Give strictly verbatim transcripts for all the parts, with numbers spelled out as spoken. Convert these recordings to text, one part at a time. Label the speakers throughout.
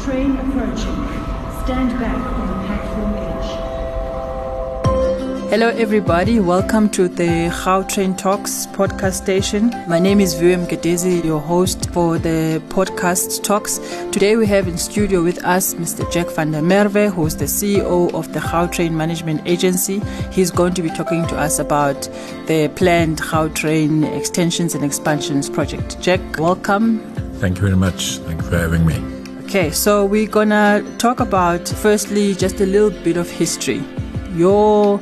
Speaker 1: Train approaching. Stand back on the platform edge.
Speaker 2: Hello everybody, welcome to the Gautrain Talks podcast station. My name is Vuem Gedezi, your host for the podcast talks. Today we have in studio with us Mister Jack van der Merwe, who is the C E O of the Gautrain Management Agency. He's going to be talking to us about the planned Gautrain extensions and expansions project. Jack, welcome.
Speaker 3: Thank you very much. Thank you for having me.
Speaker 2: Okay, so we're gonna talk about firstly just a little bit of history. Your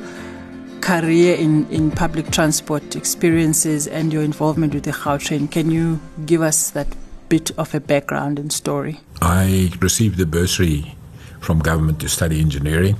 Speaker 2: career in, in public transport experiences and your involvement with the Gautrain. Can you give us that bit of a background and story?
Speaker 3: I received a bursary from government to study engineering,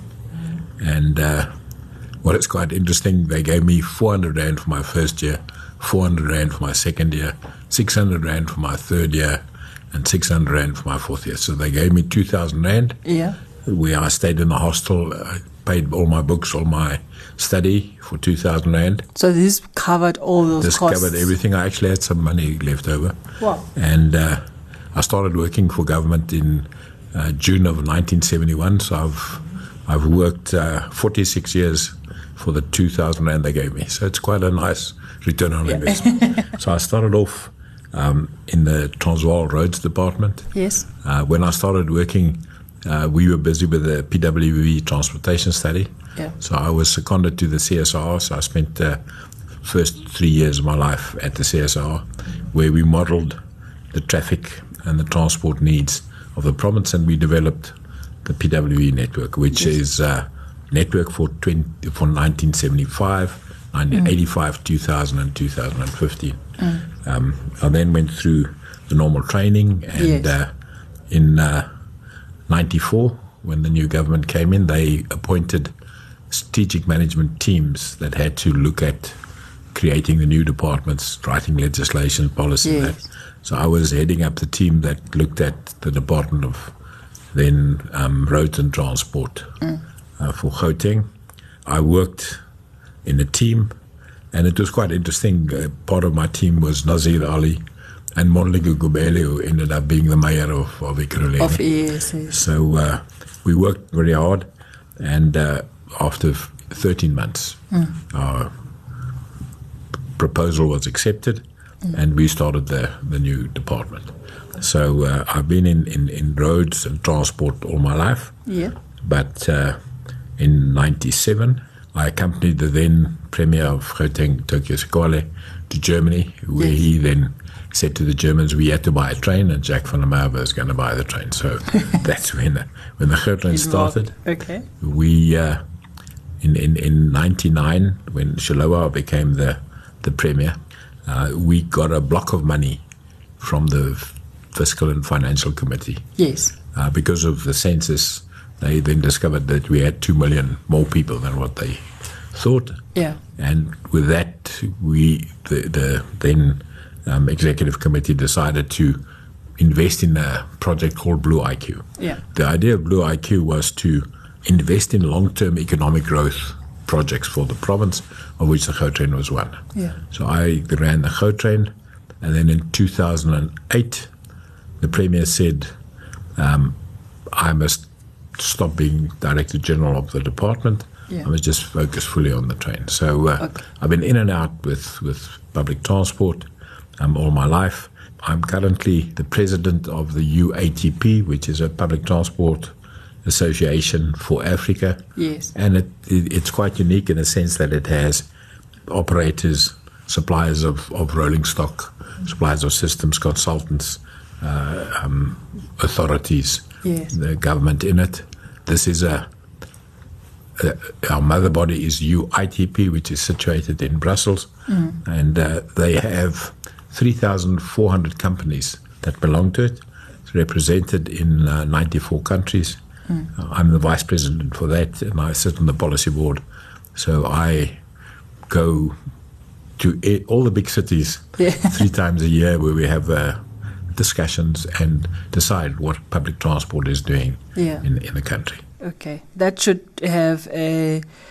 Speaker 3: and uh, what is quite interesting, they gave me four hundred rand for my first year, four hundred rand for my second year, six hundred rand for my third year, and six hundred rand for my fourth year. So they gave me two thousand rand.
Speaker 2: Yeah.
Speaker 3: Where I stayed in the hostel, I paid all my books, all my study for two thousand rand.
Speaker 2: So this covered all those
Speaker 3: this
Speaker 2: costs?
Speaker 3: This covered everything. I actually had some money left over.
Speaker 2: Wow.
Speaker 3: And uh, I started working for government in uh, June of nineteen seventy-one. So I've I've worked uh, forty-six years for the two thousand rand they gave me. So it's quite a nice return on yeah. investment. So I started off um, in the Transvaal Roads Department.
Speaker 2: Yes.
Speaker 3: Uh, when I started working, Uh, we were busy with the P W V transportation study.
Speaker 2: Yeah.
Speaker 3: So I was seconded to the C S R. So I spent the uh, first three years of my life at the C S R, where we modeled the traffic and the transport needs of the province, and we developed the P W V network, which yes. is a network for, twenty, for nineteen seventy-five, nineteen eighty-five, mm. two thousand, and two thousand fifteen. Mm. Um, I then went through the normal training, and yes. uh, in uh, ninety-four, when the new government came in, they appointed strategic management teams that had to look at creating the new departments, writing legislation, policy.
Speaker 2: Yes.
Speaker 3: That. So I was heading up the team that looked at the Department of then um, Roads and Transport mm. uh, for Gauteng. I worked in a team, and it was quite interesting. Uh, part of my team was Nazir Ali and Monligu Gubele, who ended up being the mayor of, of Ekurhuleni.
Speaker 2: Of yes, yes.
Speaker 3: So uh, we worked very hard, and uh, after thirteen months, mm. our proposal was accepted, mm. and we started the, the new department. So uh, I've been in, in, in roads and transport all my life.
Speaker 2: Yeah.
Speaker 3: But uh, in ninety-seven, I accompanied the then Premier of Gauteng, Tokyo Sekwale, to Germany, where yes. he then said to the Germans, we had to buy a train, and Jack van der Merwe is going to buy the train. So that's when the, when the Gautrain started.
Speaker 2: Okay.
Speaker 3: We, uh, in, in, in ninety-nine, when Shilowa became the, the Premier, uh, we got a block of money from the Fiscal and Financial Committee.
Speaker 2: Yes.
Speaker 3: Uh, because of the census, they then discovered that we had two million more people than what they thought.
Speaker 2: Yeah.
Speaker 3: And with that, we, the, the then Um, executive committee decided to invest in a project called Blue I Q.
Speaker 2: Yeah.
Speaker 3: The idea of Blue I Q was to invest in long-term economic growth projects for the province, of which the Gautrain was one.
Speaker 2: Yeah.
Speaker 3: So I ran the Gautrain, and then in two thousand eight, the Premier said, um, I must stop being Director General of the department.
Speaker 2: Yeah.
Speaker 3: I must just focus fully on the train. So uh,
Speaker 2: okay.
Speaker 3: I've been in and out with, with public transport Um, all my life. I'm currently the president of the U A T P, which is a public transport association for Africa.
Speaker 2: Yes.
Speaker 3: And it, it, it's quite unique in the sense that it has operators, suppliers of, of rolling stock, suppliers of systems, consultants, uh, um, authorities,
Speaker 2: yes.
Speaker 3: the government in it. This is a, a our mother body is U I T P, which is situated in Brussels, mm. and uh, they have three thousand four hundred companies that belong to it. It's represented in uh, ninety-four countries. Mm. Uh, I'm the vice president for that, and I sit on the policy board. So I go to a- all the big cities yeah. three times a year, where we have uh, discussions and decide what public transport is doing
Speaker 2: yeah.
Speaker 3: in, in the country.
Speaker 2: Okay, that should have a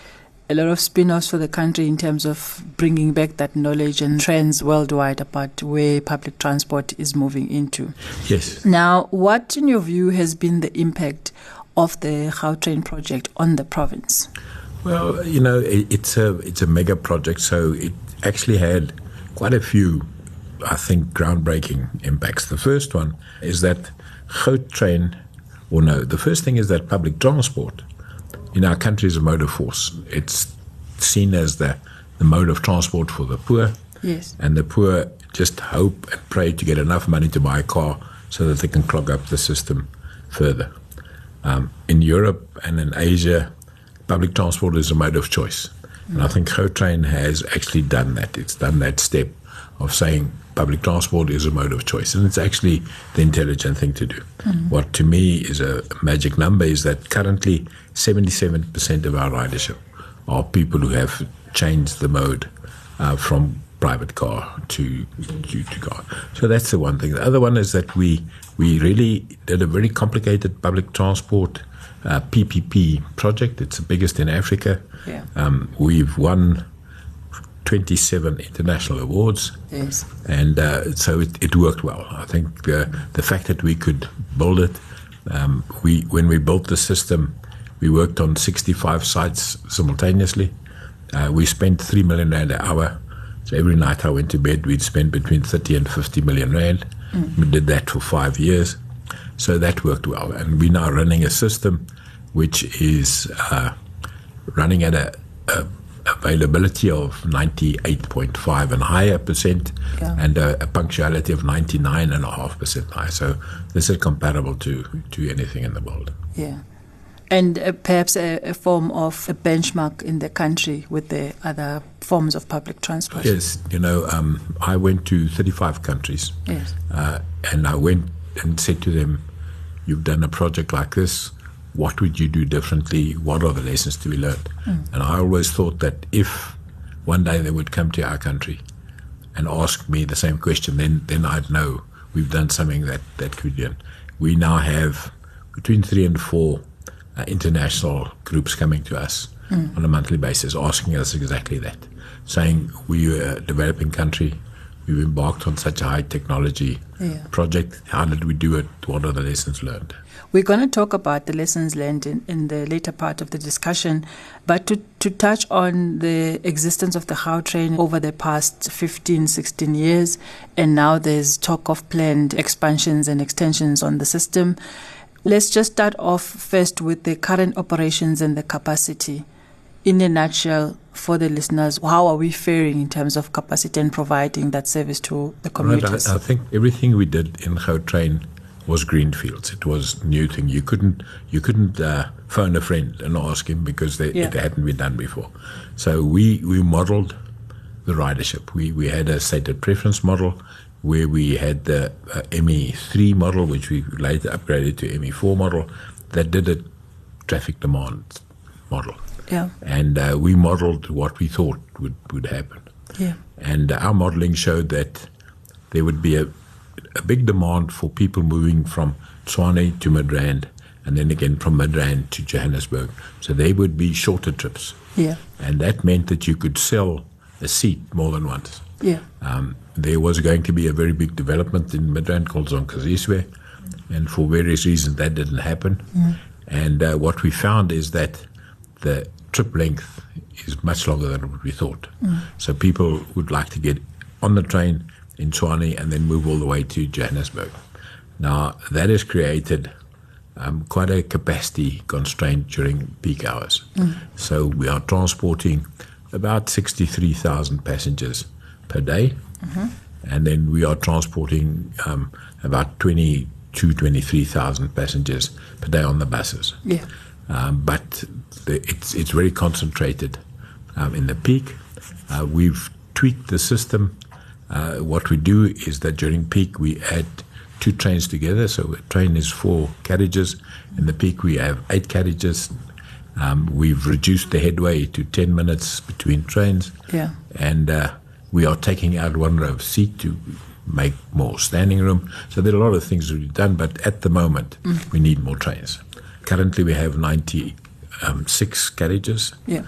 Speaker 2: a lot of spin-offs for the country in terms of bringing back that knowledge and trends worldwide about where public transport is moving into.
Speaker 3: Yes.
Speaker 2: Now, what, in your view, has been the impact of the Gautrain project on the province?
Speaker 3: Well, you know, it, it's a it's a mega project, so it actually had quite a few, I think, groundbreaking impacts. The first one is that Gautrain, or no, the first thing is that public transport in our country is a mode of force. It's seen as the, the mode of transport for the poor.
Speaker 2: Yes.
Speaker 3: And the poor just hope and pray to get enough money to buy a car so that they can clog up the system further. Um, in Europe and in Asia, public transport is a mode of choice. Mm. And I think Gautrain has actually done that. It's done that step of saying public transport is a mode of choice. And it's actually the intelligent thing to do. Mm. What to me is a magic number is that currently seventy-seven percent of our ridership are people who have changed the mode uh, from private car to, to to car. So that's the one thing. The other one is that we we really did a very complicated public transport uh, P P P project. It's the biggest in Africa.
Speaker 2: Yeah.
Speaker 3: Um, we've won twenty-seven international awards.
Speaker 2: Yes.
Speaker 3: And uh, so it, it worked well. I think the, the fact that we could build it, um, we when we built the system, we worked on sixty-five sites simultaneously. Uh, we spent three million rand an hour. So every night I went to bed, we'd spend between thirty and fifty million rand. Mm. We did that for five years. So that worked well. And we're now running a system which is uh, running at a, a availability of ninety-eight point five and higher percent, yeah. and a, a punctuality of ninety-nine point five percent high. So this is comparable to, to anything in the world.
Speaker 2: Yeah. And uh, perhaps a, a form of a benchmark in the country with the other forms of public transport.
Speaker 3: Yes, you know, um, I went to thirty-five countries.
Speaker 2: Yes.
Speaker 3: Uh, and I went and said to them, you've done a project like this. What would you do differently? What are the lessons to be learned? Mm. And I always thought that if one day they would come to our country and ask me the same question, then then I'd know we've done something that, that could be done. We now have between three and four uh, international groups coming to us mm. on a monthly basis, asking us exactly that, saying we're a developing country, we've embarked on such a high technology yeah. project. How did we do it? What are the lessons learned?
Speaker 2: We're going to talk about the lessons learned in, in the later part of the discussion, but to, to touch on the existence of the Gautrain over the past fifteen, sixteen years, and now there's talk of planned expansions and extensions on the system. Let's just start off first with the current operations and the capacity. In a nutshell, for the listeners, how are we faring in terms of capacity and providing that service to the commuters?
Speaker 3: Right, I, I think everything we did in Gautrain was greenfields. It was new thing. You couldn't you couldn't uh, phone a friend and ask him because they, yeah. it hadn't been done before. So we we modelled the ridership. We we had a stated preference model where we had the uh, M E three model, which we later upgraded to M E four model, that did a traffic demand model.
Speaker 2: Yeah.
Speaker 3: And uh, we modelled what we thought would, would happen.
Speaker 2: Yeah.
Speaker 3: And uh, our modelling showed that there would be a a big demand for people moving from Tshwane to Midrand, and then again from Midrand to Johannesburg. So they would be shorter trips.
Speaker 2: Yeah.
Speaker 3: And that meant that you could sell a seat more than once.
Speaker 2: Yeah.
Speaker 3: Um, there was going to be a very big development in Midrand called Zonkaziswe, and for various reasons that didn't happen. Mm. And uh, what we found is that the trip length is much longer than what we thought. Mm. So people would like to get on the train in Tshwane and then move all the way to Johannesburg. Now, that has created um, quite a capacity constraint during peak hours. Mm. So we are transporting about sixty-three thousand passengers per day, mm-hmm. and then we are transporting um, about twenty-two, twenty-three thousand passengers per day on the buses.
Speaker 2: Yeah.
Speaker 3: Um, but the, it's, it's very concentrated um, in the peak. Uh, we've tweaked the system. Uh, what we do is that during peak we add two trains together. So a train is four carriages. In the peak we have eight carriages. Um, we've reduced the headway to ten minutes between trains.
Speaker 2: Yeah.
Speaker 3: And uh, we are taking out one row of seat to make more standing room. So there are a lot of things that we've done, but at the moment mm. we need more trains. Currently we have ninety-six carriages.
Speaker 2: Yeah.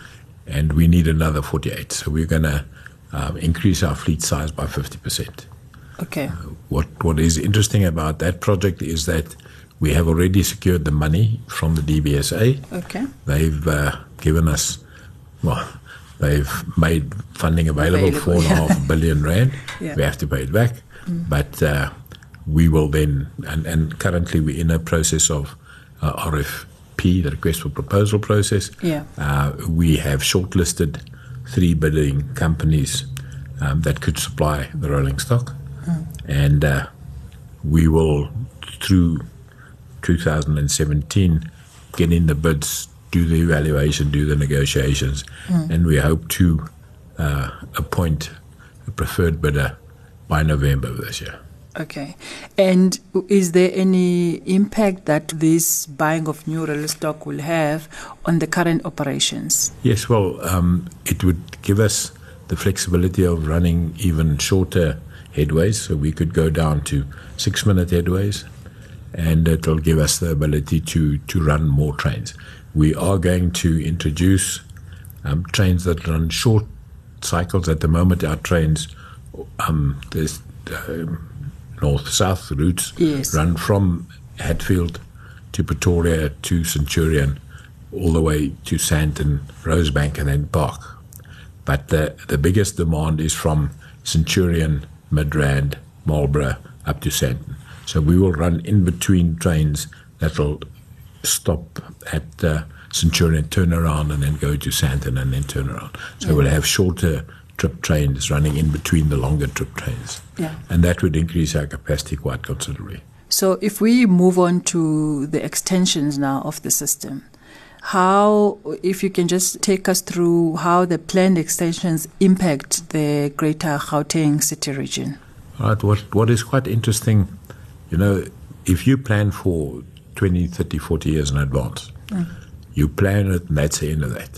Speaker 3: and we need another forty-eight. So we're going to um, increase our fleet size by fifty percent.
Speaker 2: Okay.
Speaker 3: What What is interesting about that project is that we have already secured the money from the D B S A.
Speaker 2: Okay.
Speaker 3: They've uh, given us, well, they've made funding available,
Speaker 2: Available,
Speaker 3: four and a
Speaker 2: yeah.
Speaker 3: half billion rand.
Speaker 2: Yeah.
Speaker 3: We have to pay it back, mm. but uh, we will then, and, and currently we're in a process of uh, R F P, the request for proposal process.
Speaker 2: Yeah.
Speaker 3: Uh, we have shortlisted three bidding companies um, that could supply the rolling stock, mm. and uh, we will, through two thousand seventeen, get in the bids, do the evaluation, do the negotiations, mm. and we hope to uh, appoint a preferred bidder by November of this year.
Speaker 2: Okay. And is there any impact that this buying of new rail stock will have on the current operations?
Speaker 3: Yes, well, um, it would give us the flexibility of running even shorter headways, so we could go down to six-minute headways, and it will give us the ability to, to run more trains. We are going to introduce um, trains that run short cycles. At the moment, our trains, um, there's uh, north-south routes,
Speaker 2: yes.
Speaker 3: run from Hatfield to Pretoria to Centurion, all the way to Sandton, Rosebank, and then Park. But the, the biggest demand is from Centurion, Midrand, Marlborough, up to Sandton. So we will run in between trains that will stop at uh, Centurion, turn around, and then go to Sandton and then turn around. So yeah. we'll have shorter trip trains running in between the longer trip trains.
Speaker 2: Yeah.
Speaker 3: And that would increase our capacity quite considerably.
Speaker 2: So if we move on to the extensions now of the system, how, if you can just take us through how the planned extensions impact the greater Gauteng city region.
Speaker 3: All right, what, what is quite interesting, you know, if you plan for twenty, thirty, forty years in advance, mm. you plan it and that's the end of that.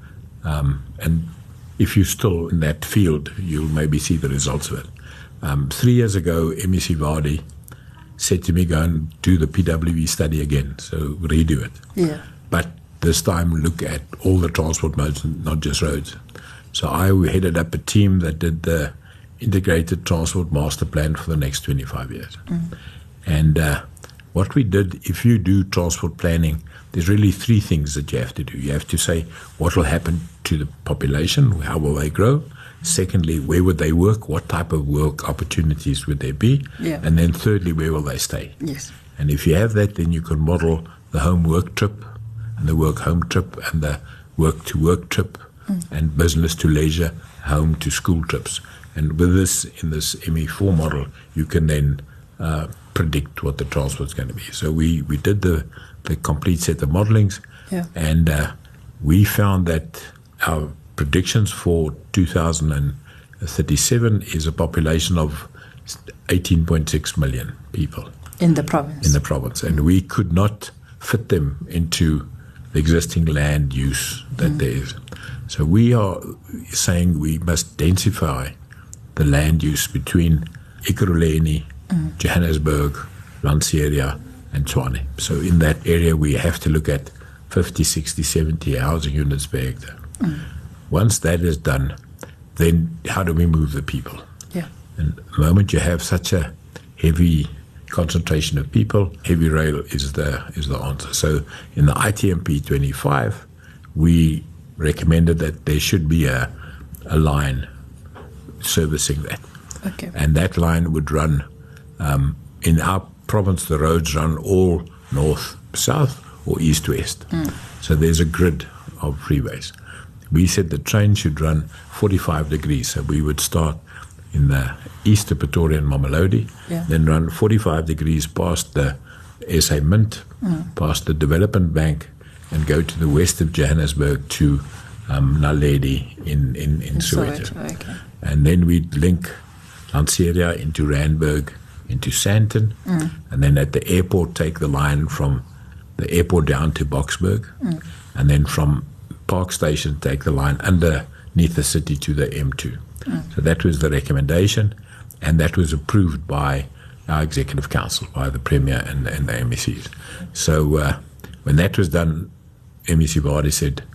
Speaker 3: Um, and if you're still in that field, you'll maybe see the results of it. Um, three years ago, M E C Vardy said to me, go and do the P W E study again, so redo it.
Speaker 2: Yeah.
Speaker 3: But this time look at all the transport modes, not just roads. So I headed up a team that did the integrated transport master plan for the next twenty-five years. Mm. And uh, what we did, if you do transport planning, there's really three things that you have to do. You have to say what will happen to the population, how will they grow? Secondly, where would they work? What type of work opportunities would there be?
Speaker 2: Yeah.
Speaker 3: And then thirdly, where will they stay?
Speaker 2: Yes.
Speaker 3: And if you have that, then you can model the home work trip and the work home trip and the work to work trip mm. and business to leisure, home to school trips. And with this, in this M E four model, you can then uh, predict what the transport is going to be. So we, we did the, the complete set of modelings,
Speaker 2: yeah.
Speaker 3: and uh, we found that our predictions for two thousand thirty-seven is a population of eighteen point six million people.
Speaker 2: In the province.
Speaker 3: In the province. And we could not fit them into the existing land use that mm. there is. So we are saying we must densify the land use between Ekurhuleni, mm. Johannesburg, Lanseria, and Tshwane. So in that area, we have to look at fifty, sixty, seventy housing units per hectare. Mm. Once that is done, then how do we move the people?
Speaker 2: Yeah.
Speaker 3: And the moment you have such a heavy concentration of people, heavy rail is the is the answer. So in the I T M P twenty-five, we recommended that there should be a, a line servicing that.
Speaker 2: Okay.
Speaker 3: And that line would run, um, in our province, the roads run all north-south or east-west. Mm. So there's a grid of freeways. We said the train should run forty-five degrees. So we would start in the east of Pretoria and Mamelodi,
Speaker 2: yeah.
Speaker 3: then run forty-five degrees past the S A Mint, mm. past the Development Bank, and go to the west of Johannesburg to um, Naledi in, in, in Soweto.
Speaker 2: Soweto, okay.
Speaker 3: And then we'd link Lanseria into Randburg, into Sandton, mm. and then at the airport take the line from the airport down to Boksburg, mm. and then from Park Station take the line underneath the city to the M two. Mm. So that was the recommendation, and that was approved by our Executive Council, by the Premier and, and the M E Cs. So uh, when that was done, M E C Vardy said,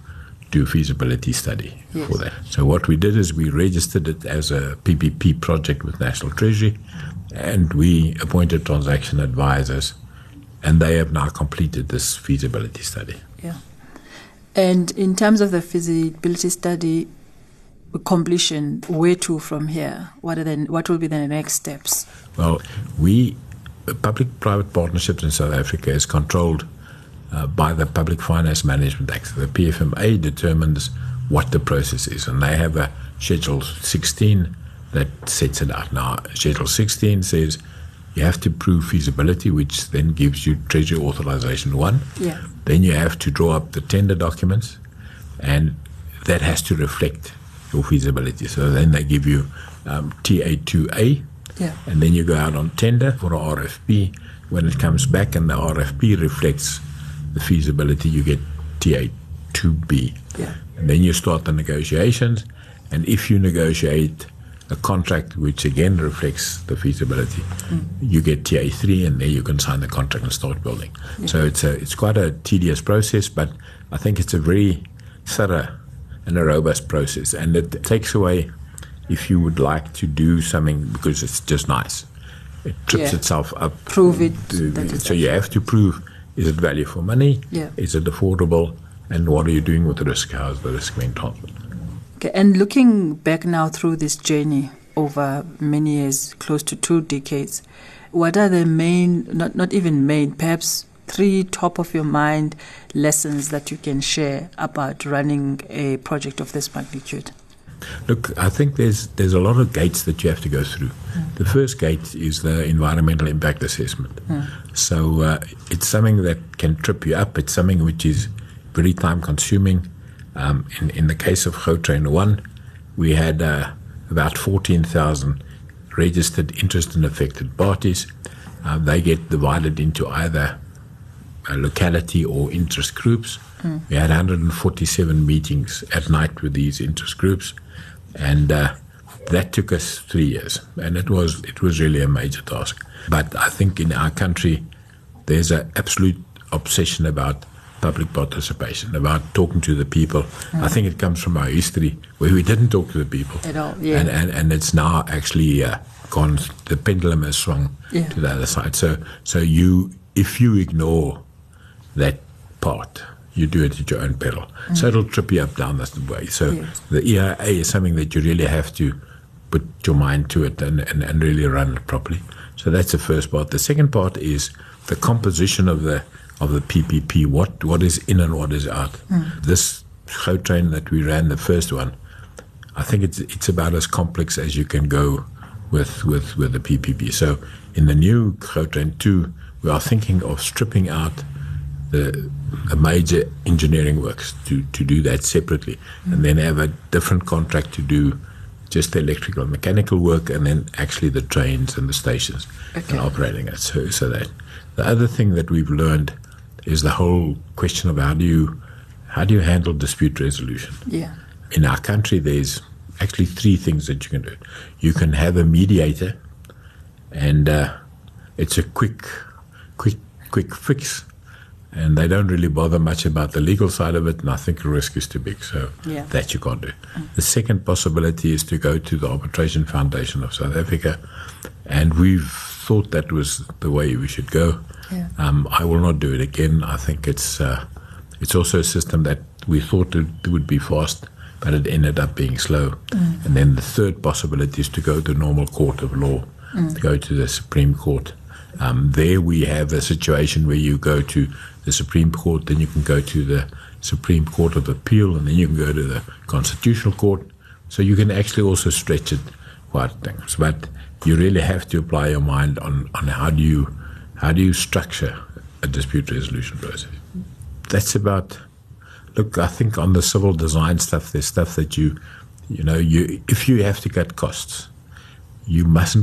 Speaker 3: do a feasibility study
Speaker 2: Yes.
Speaker 3: for that. So what we did is we registered it as a P P P project with National Treasury, and we appointed transaction advisors, and they have now completed this feasibility study.
Speaker 2: Yeah. And in terms of the feasibility study completion, where to from here? What are the, what will be the next steps?
Speaker 3: Well, we, public-private partnerships in South Africa is controlled uh, by the Public Finance Management Act. The P F M A determines what the process is, and they have a Schedule sixteen that sets it out. Now, Schedule sixteen says you have to prove feasibility, which then gives you Treasury Authorization one.
Speaker 2: Yeah.
Speaker 3: Then you have to draw up the tender documents, and that has to reflect your feasibility. So then they give you um, T A two A,
Speaker 2: Yeah.
Speaker 3: and then you go out on tender for an R F P. When it comes back and the R F P reflects the feasibility, you get T A two B.
Speaker 2: Yeah.
Speaker 3: And then you start the negotiations, and if you negotiate a contract which again reflects the feasibility, mm. you get T A three, and there you can sign the contract and start building. Yeah. So it's a, it's quite a tedious process, but I think it's a very thorough and a robust process, and it takes away, if you would like to do something because it's just nice, it trips
Speaker 2: Yeah.
Speaker 3: itself up.
Speaker 2: Prove it.
Speaker 3: To,
Speaker 2: that it's
Speaker 3: so you have to prove, is it value for money?
Speaker 2: Yeah.
Speaker 3: Is it affordable? And what are you doing with the risk? How is the risk being transferred?
Speaker 2: Okay, and looking back now through this journey over many years, close to two decades, what are the main, not, not even main, perhaps three top of your mind lessons that you can share about running a project of this magnitude?
Speaker 3: Look, I think there's there's a lot of gates that you have to go through. Mm. The first gate is the environmental impact assessment. Mm. So uh, it's something that can trip you up. It's something which is very time consuming. Um, in, in the case of Gautrain one, we had uh, about fourteen thousand registered interest and affected parties. Uh, they get divided into either a locality or interest groups. Mm. We had one hundred forty-seven meetings at night with these interest groups, and uh, that took us three years, and it was it was really a major task. But I think in our country, there's an absolute obsession about public participation, about talking to the people. Mm. I think it comes from our history where we didn't talk to the people
Speaker 2: at all. Yeah.
Speaker 3: And, and, and it's now actually uh, gone, the pendulum has swung
Speaker 2: yeah.
Speaker 3: to the other side. So, so you, if you ignore that part, you do it at your own peril. Mm. So it'll trip you up down this way. So yes. the E I A is something that you really have to put your mind to it and, and, and really run it properly. So that's the first part. The second part is the composition of the of the P P P, what what is in and what is out. Mm. This Gautrain that we ran, the first one, I think it's it's about as complex as you can go with with, with the P P P. So in the new Gautrain two, we are thinking of stripping out the, the major engineering works to, to do that separately, mm. and then have a different contract to do just the electrical and mechanical work, and then actually the trains and the stations okay. and operating it. So, so that the other thing that we've learned is the whole question of how do you how do you handle dispute resolution?
Speaker 2: Yeah.
Speaker 3: In our country, there's actually three things that you can do. You can have a mediator, and uh, it's a quick, quick, quick fix, and they don't really bother much about the legal side of it, and I think the risk is too big, so
Speaker 2: yeah.
Speaker 3: that you can't do. Mm. The second possibility is to go to the Arbitration Foundation of South Africa, and we've thought that was the way we should go.
Speaker 2: Yeah.
Speaker 3: Um, I will not do it again. I think it's uh, it's also a system that we thought it would be fast, but it ended up being slow. Mm. And then the third possibility is to go to the normal court of law, mm. to go to the Supreme Court. Um, there we have a situation where you go to the Supreme Court, then you can go to the Supreme Court of Appeal, and then you can go to the Constitutional Court. So you can actually also stretch it quite things. But you really have to apply your mind on, on how do you how do you structure a dispute resolution process. That's about, look, I think on the civil design stuff, there's stuff that you, you know, you if you have to cut costs, you mustn't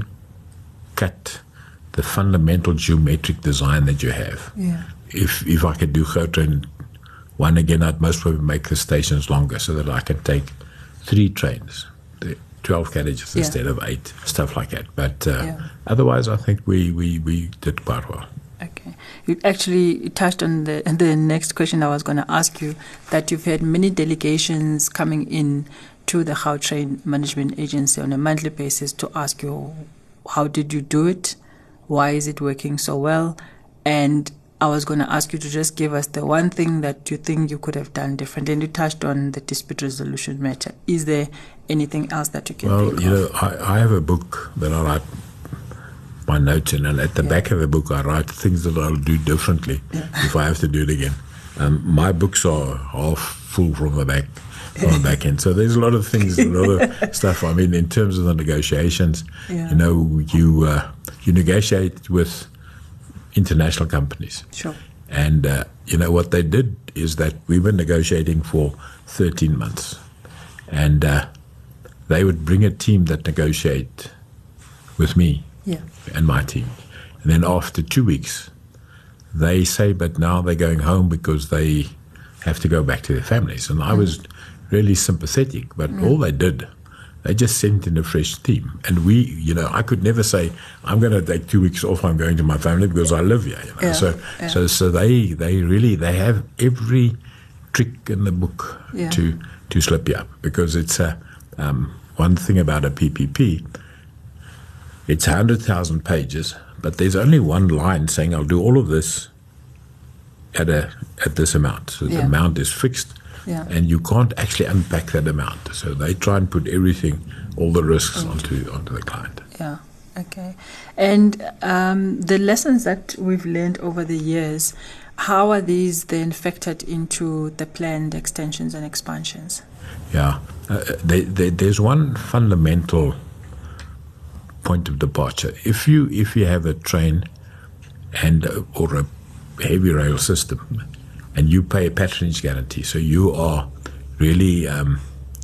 Speaker 3: cut the fundamental geometric design that you have.
Speaker 2: Yeah.
Speaker 3: If if I could do Gautrain one again, I'd most probably make the stations longer so that I can take three trains, twelve carriages yeah. instead of eight, stuff like that. But uh,
Speaker 2: yeah.
Speaker 3: otherwise, I think we, we, we did quite well.
Speaker 2: Okay. You actually touched on the the next question I was going to ask you, that you've had many delegations coming in to the Gautrain Management Agency on a monthly basis to ask you, how did you do it? Why is it working so well? And I was going to ask you to just give us the one thing that you think you could have done different. And you touched on the dispute resolution matter. Is there anything else that you can
Speaker 3: well,
Speaker 2: think
Speaker 3: you
Speaker 2: of?
Speaker 3: know, I, I have a book that I write my notes in, and at the
Speaker 2: Yeah.
Speaker 3: back of the book I write things that I'll do differently
Speaker 2: Yeah.
Speaker 3: if I have to do it again. Um, my books are half full from the back, from the back end. So there's a lot of things, a lot of stuff. I mean, in terms of the negotiations,
Speaker 2: Yeah.
Speaker 3: you know, you uh, you negotiate with international companies.
Speaker 2: Sure.
Speaker 3: And, uh, you know, what they did is that we were negotiating for thirteen months. And uh, they would bring a team that negotiate with me
Speaker 2: Yeah.
Speaker 3: and my team. And then after two weeks, they say, but now they're going home because they have to go back to their families. And I was really sympathetic, but all they did, they just sent in a fresh team. And we, you know, I could never say, I'm going to take two weeks off, I'm going to my family because I live here. You know?
Speaker 2: Yeah,
Speaker 3: So,
Speaker 2: yeah.
Speaker 3: so, so they, they really, they have every trick in the book
Speaker 2: Yeah.
Speaker 3: to, to slip you up, because it's a, um, one thing about a P P P, it's one hundred thousand pages, but there's only one line saying I'll do all of this at a at this amount. So the
Speaker 2: Yeah.
Speaker 3: amount is fixed,
Speaker 2: Yeah.
Speaker 3: and you can't actually unpack that amount. So they try and put everything, all the risks onto onto the client.
Speaker 2: Yeah. Okay. And um, the lessons that we've learned over the years, how are these then factored into the planned extensions and expansions?
Speaker 3: Yeah, uh, there, there, there's one fundamental point of departure. If you if you have a train and uh, or a heavy rail system, and you pay a patronage guarantee, so you are really um,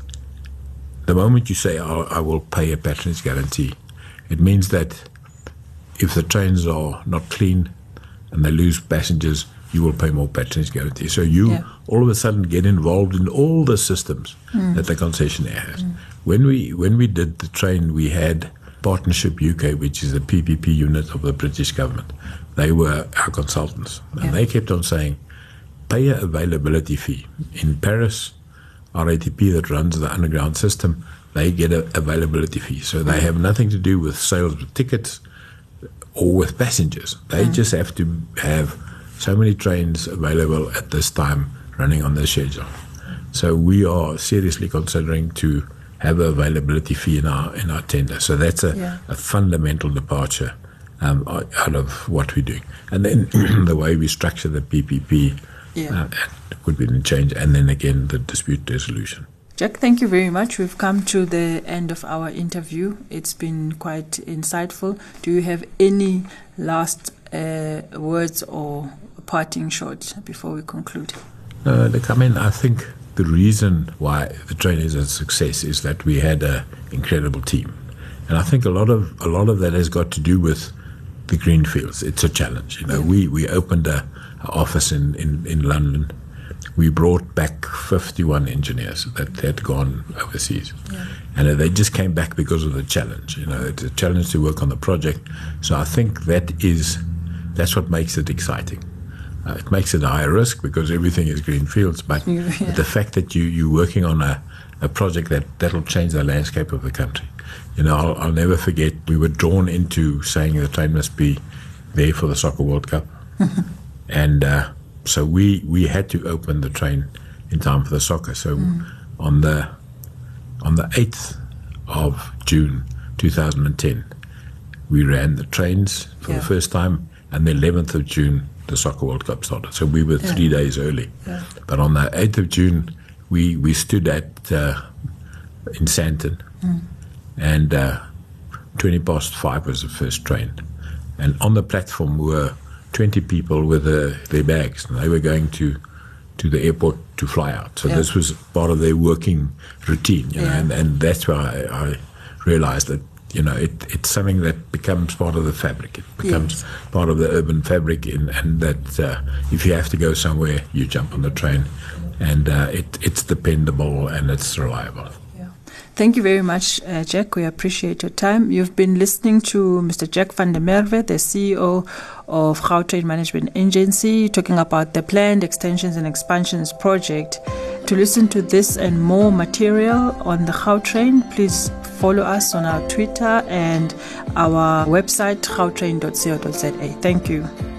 Speaker 3: the moment you say oh, I will pay a patronage guarantee, it means that if the trains are not clean and they lose passengers, you will pay more patronage guarantee. So you
Speaker 2: Yeah.
Speaker 3: all of a sudden get involved in all the systems that the concessionaire has. When we when we did the train, we had Partnership U K, which is a P P P unit of the British government. They were our consultants, and
Speaker 2: Yeah.
Speaker 3: they kept on saying, pay an availability fee. In Paris, R A T P that runs the underground system, they get an availability fee. So they have nothing to do with sales of tickets or with passengers. They just have to have so many trains available at this time running on the schedule. So we are seriously considering to have an availability fee in our in our tender. So that's a,
Speaker 2: Yeah.
Speaker 3: a fundamental departure um, out of what we're doing. And then the way we structure the P P P
Speaker 2: Yeah.
Speaker 3: uh, could be a change. And then again, the dispute resolution.
Speaker 2: Jack, thank you very much. We've come to the end of our interview. It's been quite insightful. Do you have any last uh, words or parting shots before we conclude?
Speaker 3: Uh, look, I mean, I think the reason why the train is a success is that we had an incredible team, and I think a lot of a lot of that has got to do with the greenfields. It's a challenge, you know.
Speaker 2: Yeah.
Speaker 3: We we opened a, a office in, in, in London. We brought back fifty-one engineers that had gone overseas,
Speaker 2: Yeah.
Speaker 3: and they just came back because of the challenge. You know, it's a challenge to work on the project. So I think that is that's what makes it exciting. Uh, it makes it a higher risk because everything is green fields, but,
Speaker 2: Yeah.
Speaker 3: but the fact that you, you're working on a, a project that, that'll change the landscape of the country. You know, I'll, I'll never forget, we were drawn into saying the train must be there for the Soccer World Cup. and uh, so we, we had to open the train in time for the soccer. So mm. on the on the eighth of June two thousand ten, we ran the trains for
Speaker 2: Yeah.
Speaker 3: the first time, and the eleventh of June, the Soccer World Cup started. So we were
Speaker 2: Yeah.
Speaker 3: three days early.
Speaker 2: Yeah.
Speaker 3: But on the eighth of June, we, we stood at uh, in Sandton,
Speaker 2: Mm.
Speaker 3: and uh, twenty past five was the first train. And on the platform were twenty people with uh, their bags, and they were going to to the airport to fly out. So
Speaker 2: Yeah.
Speaker 3: this was part of their working routine, you know,
Speaker 2: Yeah.
Speaker 3: and, and that's why I, I realized that, you know, it, it's something that becomes part of the fabric. It becomes
Speaker 2: Yes.
Speaker 3: part of the urban fabric, in, and that uh, if you have to go somewhere, you jump on the train, and uh, it, it's dependable and it's reliable.
Speaker 2: Yeah. Thank you very much, uh, Jack. We appreciate your time. You've been listening to Mister Jack van der Merwe, the C E O of Gautrain Management Agency, talking about the planned extensions and expansions project. To listen to this and more material on the Gautrain, please follow us on our Twitter and our website, gautrain dot co dot za. Thank you.